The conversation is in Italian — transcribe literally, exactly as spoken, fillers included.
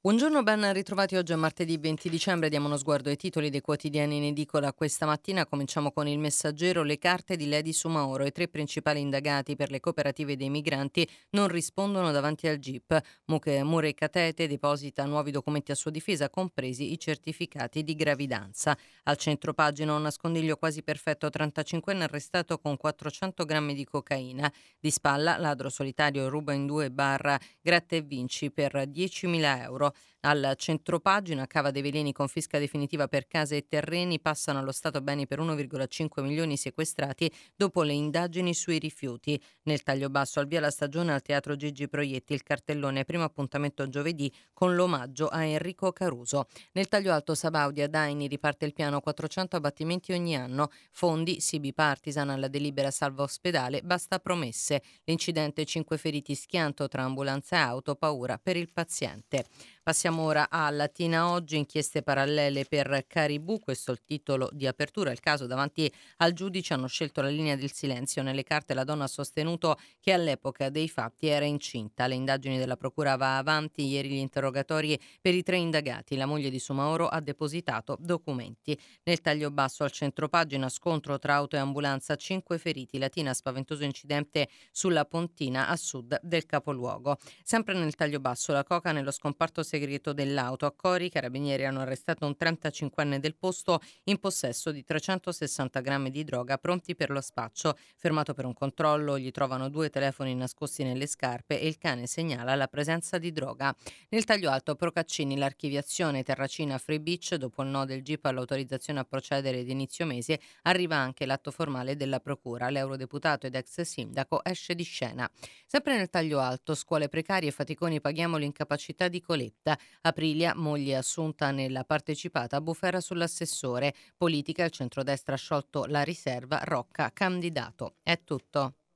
Buongiorno, ben ritrovati. Oggi è martedì venti dicembre, diamo uno sguardo ai titoli dei quotidiani in edicola questa mattina. Cominciamo con il Messaggero, le carte di Lady Sumaoro. I tre principali indagati per le cooperative dei migranti non rispondono davanti al G I P. Muche- Mure Catete deposita nuovi documenti a sua difesa, compresi i certificati di gravidanza. Al centro pagina un nascondiglio quasi perfetto, trentacinquenne arrestato con quattrocento grammi di cocaina. Di spalla, ladro solitario ruba in due bar gratta e vinci per diecimila euro. Al centropagina, cava dei veleni, confisca definitiva per case e terreni, passano allo Stato beni per uno virgola cinque milioni sequestrati dopo le indagini sui rifiuti. Nel taglio basso, al via la stagione al Teatro Gigi Proietti, il cartellone primo appuntamento giovedì con l'omaggio a Enrico Caruso. Nel taglio alto, Sabaudi a Daini riparte il piano, quattrocento abbattimenti ogni anno, fondi C B Partisan alla delibera salva ospedale, basta promesse. L'incidente, cinque feriti, schianto tra ambulanza e auto, paura per il paziente. Passiamo ora a Latina Oggi, inchieste parallele per Caribou, questo è il titolo di apertura. Il caso davanti al giudice, hanno scelto la linea del silenzio. Nelle carte la donna ha sostenuto che all'epoca dei fatti era incinta. Le indagini della procura va avanti, ieri gli interrogatori per i tre indagati. La moglie di Sumaoro ha depositato documenti. Nel taglio basso al centropagina, scontro tra auto e ambulanza, cinque feriti, Latina, spaventoso incidente sulla Pontina a sud del capoluogo. Sempre nel taglio basso, la coca nello scomparto segreto dell'auto. A Cori i carabinieri hanno arrestato un trentacinquenne del posto in possesso di trecentosessanta grammi di droga pronti per lo spaccio. Fermato per un controllo, gli trovano due telefoni nascosti nelle scarpe e il cane segnala la presenza di droga. Nel taglio alto, Procaccini, l'archiviazione Terracina Free Beach, dopo il no del G I P all'autorizzazione a procedere di inizio mese, arriva anche l'atto formale della procura. L'eurodeputato ed ex sindaco esce di scena. Sempre nel taglio alto, scuole precarie, faticoni, paghiamo l'incapacità di Coletta. Aprilia, moglie assunta nella partecipata, bufera sull'assessore. Politica, il centrodestra ha sciolto la riserva, Rocca candidato. È tutto.